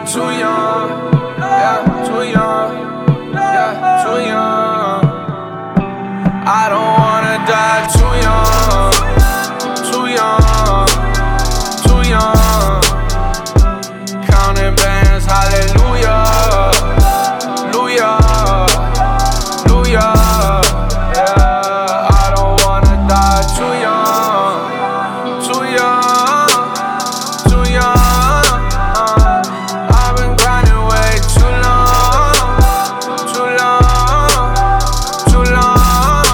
die too young. Yeah, too young. Yeah, too young. I don't wanna die too young. Too young. Too young. Counting bands, hallelujah. Hallelujah. Hallelujah. Yeah, I don't wanna die too young. Too young. Too young. I've been grinding way too long. Too long. Too long.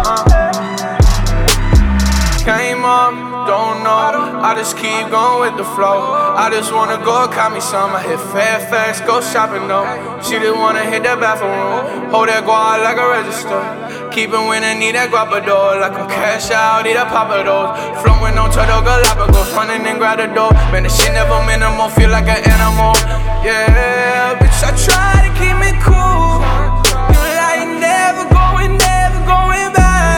Came up, don't know. I just keep going with the flow. I just wanna go cop me some. I hit Fairfax, go shopping though. She didn't wanna hit that bathroom. Hold that guard like a register. Keep it winning, need that guapador. Like I'm cash out, need a papa those. Flowing on Turtle Galapagos, running and grab the door. Man, this shit never minimal, feel like an animal. Yeah, bitch, I try to keep me cool. You like never going back.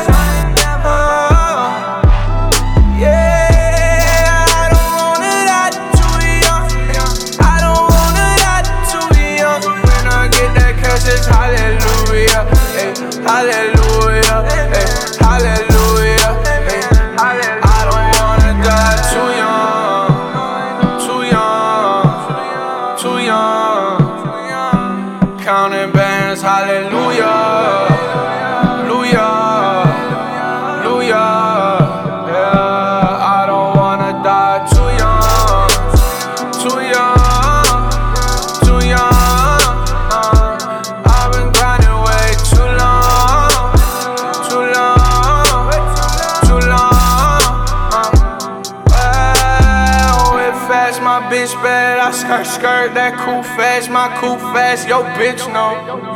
Yeah, I don't wanna die too young. I don't wanna die too young. When I get that cash, it's hallelujah. Hey, hallelujah. Hey, hallelujah. Hey, hallelujah. I don't wanna die too young. Too young. Too young. Counting bands, hallelujah. Hallelujah. Hallelujah. Yeah, I don't wanna die too young. Too young. Too young. I've been grinding way too long. Too long. Too long. Whip fast, my bitch bad. I skirt that cool fast. My cool fast, yo bitch know.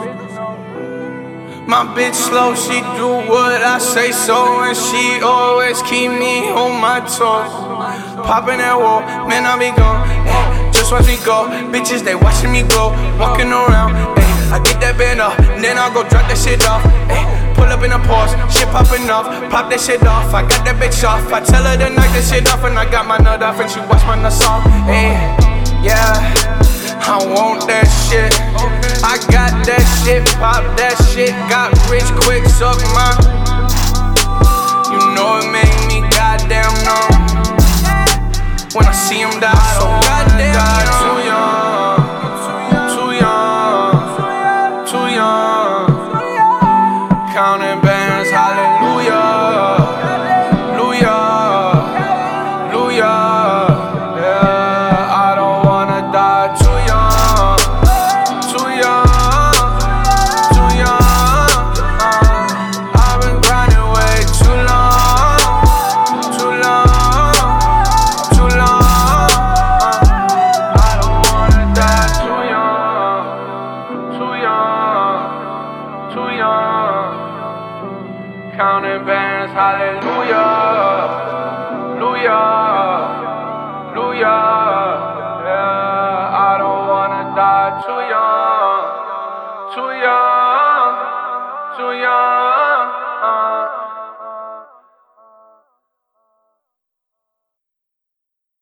My bitch slow, she do what I say so, and she always keep me on my toes. Poppin' that wall, man, I be gone. Ay, just watch me go, bitches they watching me go. Walking around, ay, I get that band up, then I go drop that shit off. Ay, pull up in a Porsche, shit popping off, pop that shit off. I got that bitch off, I tell her to knock that shit off, and I got my nut off, and she watch my nuts off. Ay, yeah, I want that shit. I got that shit, pop that shit, got rich quick, suck my. You know it make me goddamn numb when I see him die, so goddamn too young. Too young. Too young. Counting bands, hallelujah. Hallelujah. Hallelujah. Yeah, I don't wanna die too young. Too young. Too young. I've been grinding way too long. Too long. Too long. I don't wanna die too young. Too young. Too young. Counting bands, hallelujah. Hallelujah. Hallelujah. Yeah, I don't wanna die too young. Too young. Too young.